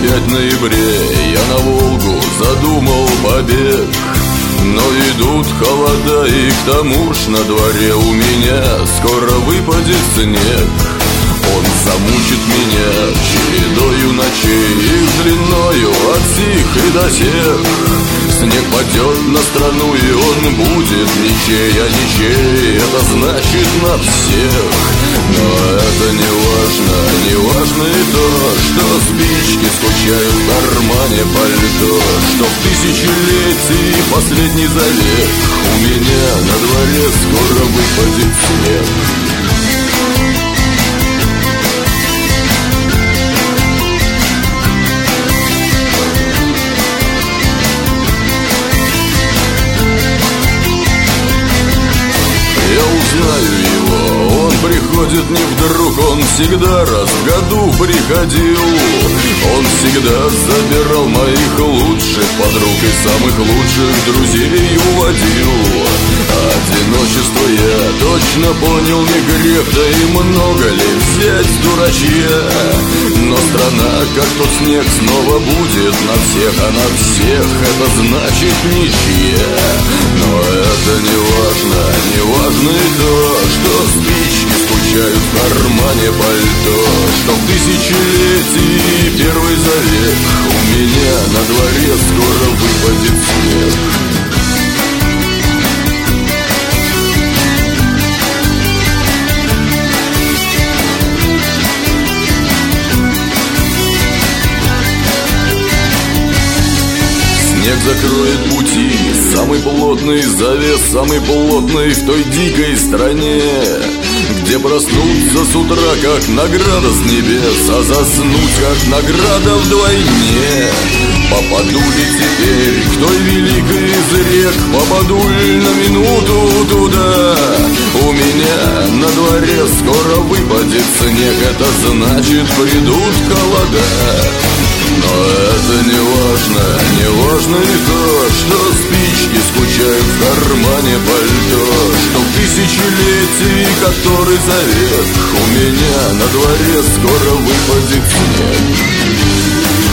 опять в ноябре я на Волгу задумал побег. Но идут холода, и к тому ж на дворе у меня скоро выпадет снег. Он замучит меня чередою ночей и длиною от сих и до сих. Снег падет на страну, и он будет ничей, а ничей это значит на всех. Но это не важно, не важно и то, что спички скучают в кармане пальто, что в тысячелетии последний завет у меня на дворе скоро выпадет снег. Я узнаю его, он приходит не вдруг, он всегда раз в году приходил. Он всегда забирал моих лучших подруг и самых лучших друзей уводил. Одиночество я точно понял, не грех, да и много ли взять с дурачья. Но страна, как тот снег, снова будет на всех, а на всех это значит ничья. Но это не важно, не важно и то, что спички скучают в кармане пальто, что в тысячелетии первый завет у меня на дворе скоро выпадет снег. Снег закроет пути, самый плотный завес, самый плотный в той дикой стране, где проснуться с утра, как награда с небес, а заснуть, как награда вдвойне. Попаду ли теперь к той великой из рек, попаду ли на минуту туда? У меня на дворе скоро выпадет снег, это значит придут холода. Но это не важно, не важно и то, что спички скучают в кармане пальто, что в тысячелетии, который завет, у меня на дворе скоро выпадет снег.